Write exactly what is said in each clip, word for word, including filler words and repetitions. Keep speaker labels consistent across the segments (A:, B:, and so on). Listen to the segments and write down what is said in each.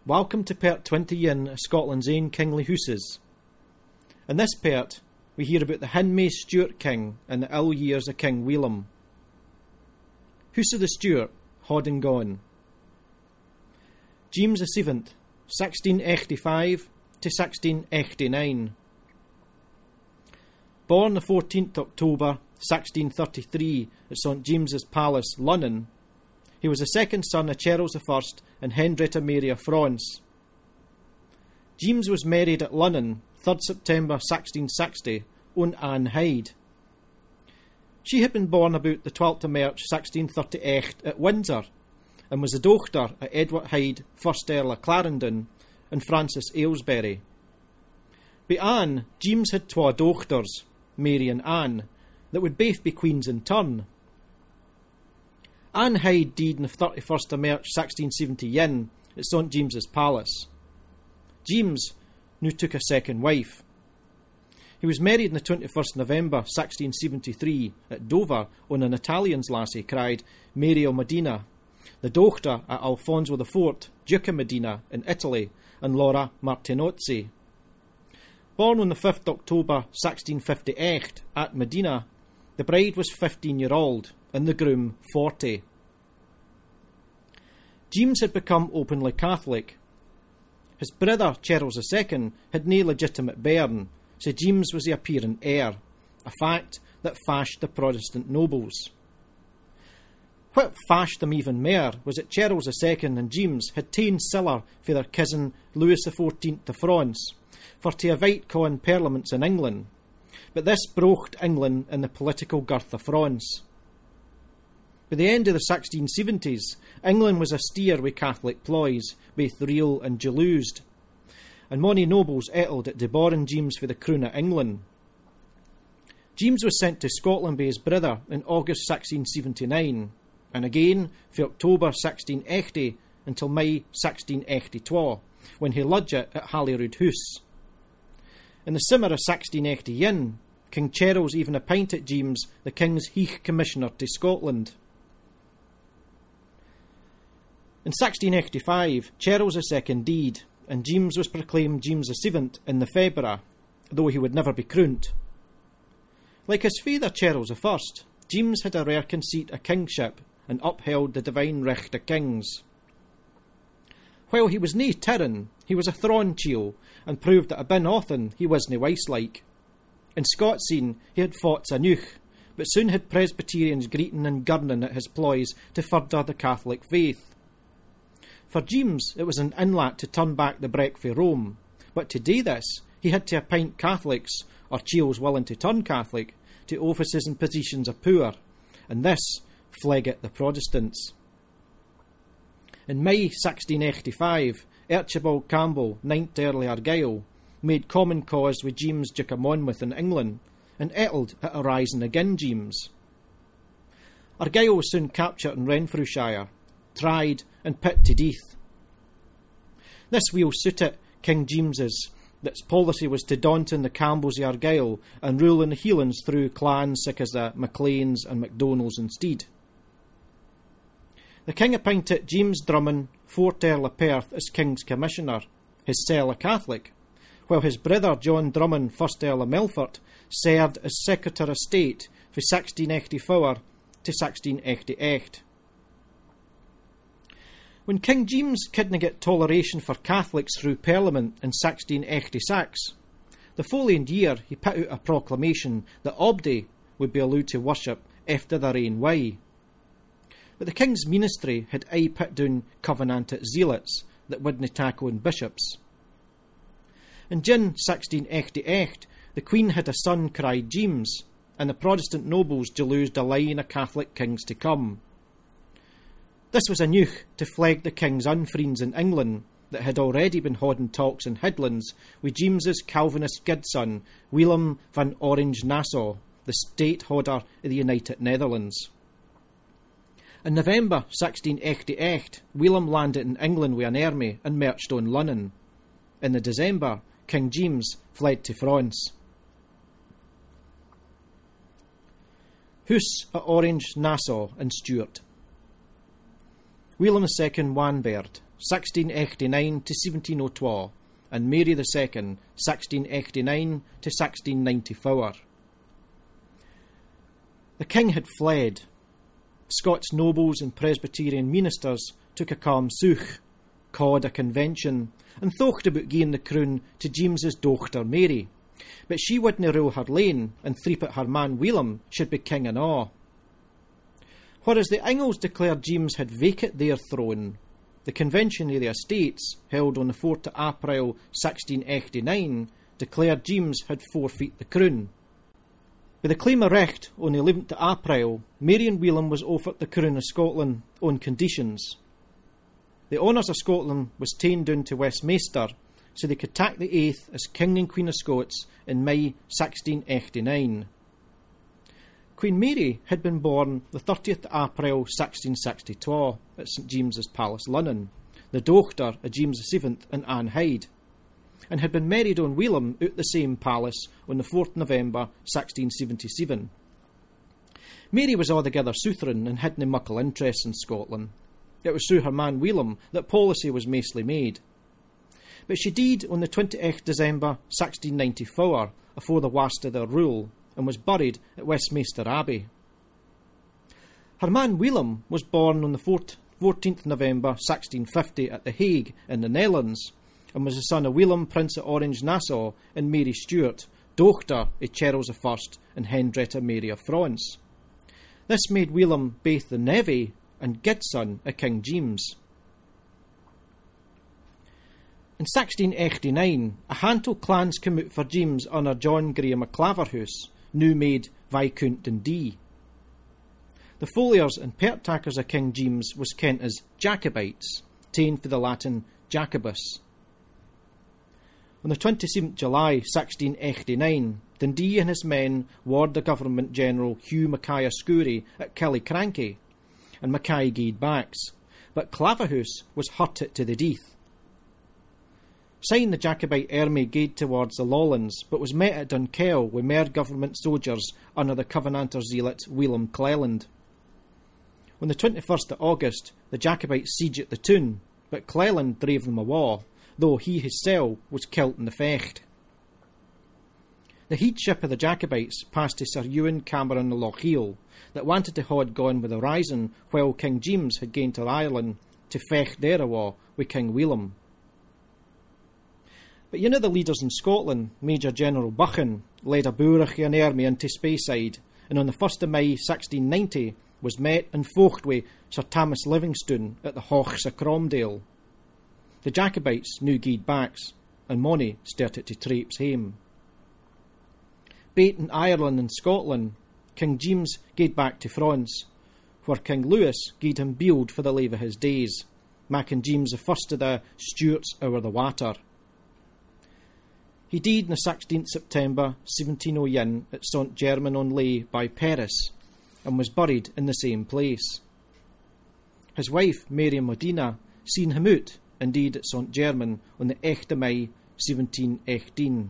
A: Welcome to part twenty-one of Scotland's ain kingly hooses. In this part, we hear about the Hinmay Stuart king and the ill years of King William. Hoose of the Stuart, had and gone. James the Seventh, sixteen eighty-five to sixteen eighty-nine. Born the fourteenth October sixteen thirty-three at Saint James's Palace, London, he was the second son of Charles the First and Henrietta Mary of France. James was married at London, third September sixteen sixty, on Anne Hyde. She had been born about the twelfth of March sixteen thirty-eight at Windsor, and was the daughter of Edward Hyde, first Earl of Clarendon, and Frances Aylesbury. By Anne, James had twa daughters, Mary and Anne, that would both be queens in turn. Anne Hyde died on the thirty-first of March sixteen seventy-one at Saint James's Palace. James now took a second wife. He was married on the twenty-first of November sixteen seventy-three at Dover on an Italian's lassie cried Mary of Modena, the daughter of Alfonso the Fourth, Duke of Modena in Italy, and Laura Martinozzi. Born on the fifth of October sixteen fifty-eight at Modena, the bride was fifteen year old and the groom forty. James had become openly Catholic. His brother Charles the Second had no legitimate bairn, so James was the apparent heir, a fact that fashed the Protestant nobles. What fashed them even more was that Charles the Second and James had ta'en siller for their cousin Louis the Fourteenth of France, for to invite con parliaments in England, but this broke England in the political girth of France. By the end of the sixteen seventies, England was astir with Catholic ploys, both real and delused, and mony nobles ettled at debarring James for the crown of England. James was sent to Scotland by his brother in August sixteen seventy-nine, and again for October sixteen eighty until May sixteen eighty-two, when he lodged at Holyrood House. In the summer of sixteen eighty-one, King Charles even appointed James the King's Heath Commissioner to Scotland. In sixteen eighty-five, Charles the Second died, and James was proclaimed James the Seventh in the February, though he would never be crowned. Like his father Charles the First, James had a rare conceit of kingship and upheld the divine recht of kings. While he was nae tyrant, he was a throne chiel, and proved that a bin often he wasna wise-like. In Scotseen he had fought aneugh, but soon had Presbyterians greeting and gurning at his ploys to further the Catholic faith. For James it was an inlet to turn back the breck for Rome, but to do this he had to appoint Catholics, or chiels willing to turn Catholic, to offices and positions of power, and this flegged the Protestants. In May sixteen eighty-five, Archibald Campbell, ninth Earl of Argyll, made common cause with James Duke of Monmouth in England, and ettled at a rising again James. Argyll was soon captured in Renfrewshire, tried and put to death. This wheel suited King James's, that policy was to daunt in the Campbells of Argyll and rule in the Highlands through clans such as the Macleans and Macdonalds instead. The King appointed James Drummond, fourth Earl of Perth, as King's Commissioner, his cell a Catholic, while his brother John Drummond, first Earl of Melfort, served as Secretary of State from sixteen eighty-four to sixteen eighty-eight. When King James couldn't get toleration for Catholics through Parliament in sixteen eighty-six, the following year he put out a proclamation that Obdy would be allowed to worship after their own way. But the King's ministry had aye put down Covenanted zealots that wouldn't tackle on bishops. In June sixteen eighty-eight, the Queen had a son cried James, and the Protestant nobles delused a line of Catholic kings to come. This was a neuch to flag the King's unfriends in England that had already been holding talks in Highlands with James's Calvinist godson, Willem van Orange-Nassau, the state holder of the United Netherlands. In November sixteen eighty-eight, Willem landed in England with an army and marched on London. In the December, King James fled to France. House of Orange, Nassau and Stuart. William the Second Wanbird, sixteen eighty-nine to seventeen oh two, and Mary the Second, sixteen eighty-nine to sixteen ninety-four. The king had fled. Scots nobles and Presbyterian ministers took a calm such, called a convention, and thocht about giving the crown to James's dochter Mary, but she wouldna rule her lane, and threepit her man William should be king and a'. Whereas the Ingles declared James had vacate their throne, the Convention of the Estates, held on the fourth of April sixteen eighty-nine, declared James had forfeit the crown. With the claim of recht on the eleventh of April, Mary and William was offered the crown of Scotland on conditions. The honours of Scotland was ta'en down to Westminster, so they could take the oath as King and Queen of Scots in May sixteen eighty-nine. Queen Mary had been born the thirtieth of April sixteen sixty-two at St James's Palace, London, the dochter of James the Seventh and Anne Hyde, and had been married on William out the same palace on the fourth of November sixteen seventy-seven. Mary was altogether Southron and had no muckle interest in Scotland. It was through her man William that policy was mostly made. But she died on the twenty-eighth of December sixteen ninety-four, afore the worst of their rule, and was buried at Westminster Abbey. Her man William was born on the fourteenth of November sixteen fifty at The Hague in the Netherlands, and was the son of William, Prince of Orange-Nassau, and Mary Stuart, dochter of Charles the First and Henrietta Mary of France. This made William both the nevy and godson of King James. In sixteen eighty-nine, a handful clans came out for James under John Graham of Claverhouse, new made Viscount Dundee. The foliers and pertakers of King James was kent as Jacobites, ta'en for the Latin Jacobus. On the twenty-seventh of July sixteen eighty-nine, Dundee and his men warred the Government General Hugh Mackay of Scourie at Killiecrankie, and Mackay gaed backs, but Claverhouse was hurted to the death. Syne the Jacobite army gaed towards the Lowlands, but was met at Dunkeld with more government soldiers under the Covenanter zealot William Cleland. On the twenty-first of August, the Jacobites sieged the town, but Cleland drave them awa', though he himself was killed in the fecht. The headship of the Jacobites passed to Sir Ewan Cameron of Lochiel, that wanted to haud gone with the rising while King James had gained to Ireland to fecht there awa' with King William. But one of the leaders in Scotland, Major General Buchan, led a Bourachian army into Speyside, and on the first of May sixteen ninety was met and focht with Sir Thomas Livingstone at the Hawks of Cromdale. The Jacobites now gaed backs, and mony started to traipse hame. Both in Ireland and Scotland, King James gaed back to France, where King Louis gaed him bield for the lave of his days, making James the first of the Stuarts o'er the water. He died on the sixteenth of September seventeen oh one at Saint Germain-en-Laye by Paris, and was buried in the same place. His wife, Mary Modena, seen him out and died at Saint Germain on the eighth of May seventeen eighteen.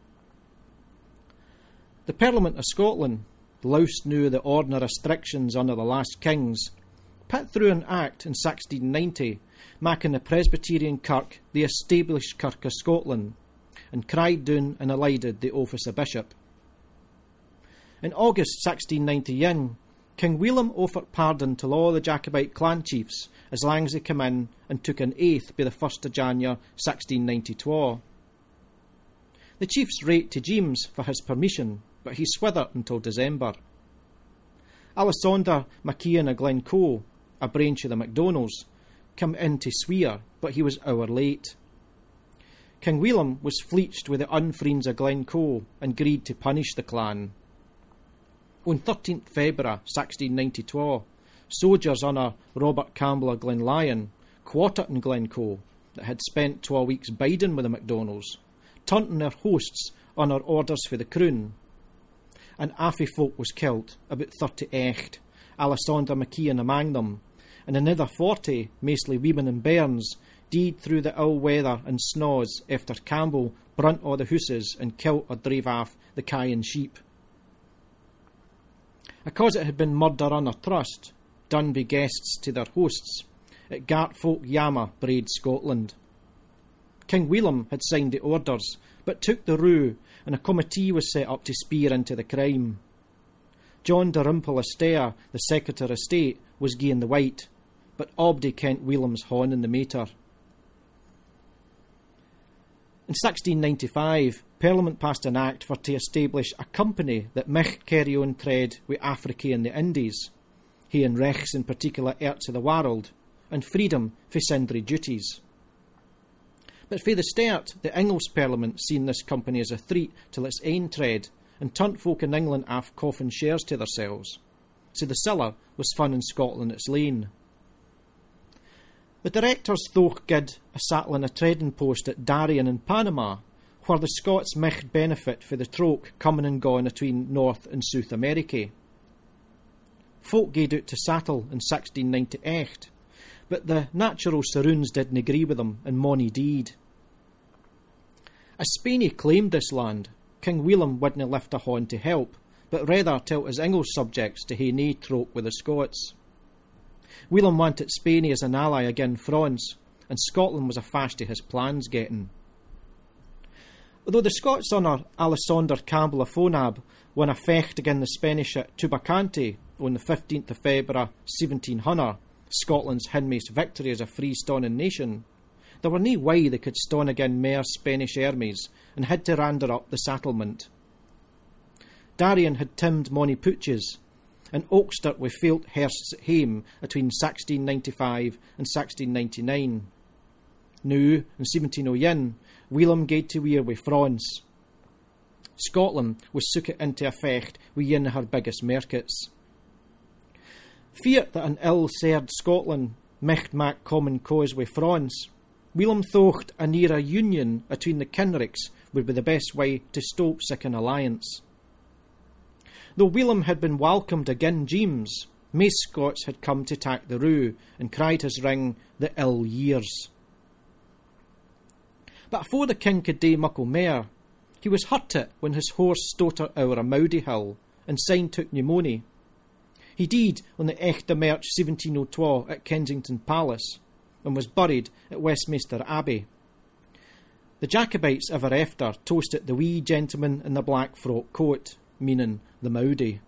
A: The Parliament of Scotland, loused now the ordinary restrictions under the last kings, put through an act in sixteen ninety, making the Presbyterian Kirk the established Kirk of Scotland, and cried down and elided the office of bishop. In August sixteen ninety-one, King William offered pardon to all the Jacobite clan chiefs as long as they came in and took an oath by the first of January sixteen ninety-two. The chiefs wrote to James for his permission, but he swithered until December. Alessander MacIan of Glencoe, a branch of the MacDonalds, came in to swear, but he was hour late. King William was fleeched with the unfriends of Glencoe and agreed to punish the clan. On thirteenth of February sixteen ninety-two, soldiers under Robert Campbell of Glenlyon, quartered in Glencoe, that had spent twelve weeks biding with the MacDonalds, taunting their hosts under orders for the crown. And half folk was killed, about thirty-eight, Alessander MacIan among them, and another forty, mostly women and bairns, died through the ill weather and snaws after Campbell brunt all the houses and killed or drave off the kye and sheep. Because it had been murder under trust, done by guests to their hosts, at Gartfolk Yama, Braid, Scotland. King William had signed the orders, but took the rue, and a committee was set up to spear into the crime. John Dalrymple Astere, the Secretary of State, was gi'en the white, but Abdy kent William's horn in the matter. In sixteen ninety-five, Parliament passed an act for to establish a company that micht carry on trade with Africa and the Indies, he and Rechs in particular arts of the world, and freedom for sundry duties. But for the start, the English Parliament seen this company as a threat to its ain trade, and turned folk in England aff coffin shares to themselves. So the siller was fun in Scotland its lane. The directors though gid a sattling a trading post at Darien in Panama, where the Scots micht benefit for the troke coming and going between North and South America. Folk gaed out to sattle in sixteen ninety-eight, but the natural Saroons didn't agree with them, and mony died. As Spain claimed this land, King William wouldn't lift a horn to help, but rather tell his English subjects to hae nae troke with the Scots. William wanted Spain as an ally against France, and Scotland was a fast to his plans getting. Although the Scots under Alessander Campbell of Fonab won a fecht against the Spanish at Tubacante on the fifteenth of February seventeen hundred, Scotland's hinmost victory as a freestanding nation, there were nae way they could stand against mair Spanish armies and had to rander up the settlement. Darien had timmed mony putches, and Oxter we felt Herst's at hame between sixteen ninety-five and sixteen ninety-nine. Now, in seventeen oh one, William gaed to war with France. Scotland was sookit into a fecht with one of her biggest markets. Feared that an ill-served Scotland micht mak common cause with France, William thought a nearer union between the Kinricks would be the best way to stop sic an alliance. Though William had been welcomed again James, most Scots had come to tak the rue and cried his ring the ill years. But afore the king could do muckle mair, he was hurted when his horse stottered over a moudie hill and syne took pneumonia. He died on the eighth of March seventeen oh two at Kensington Palace and was buried at Westminster Abbey. The Jacobites ever after toasted the wee gentleman in the black frock coat, meaning the Moudie.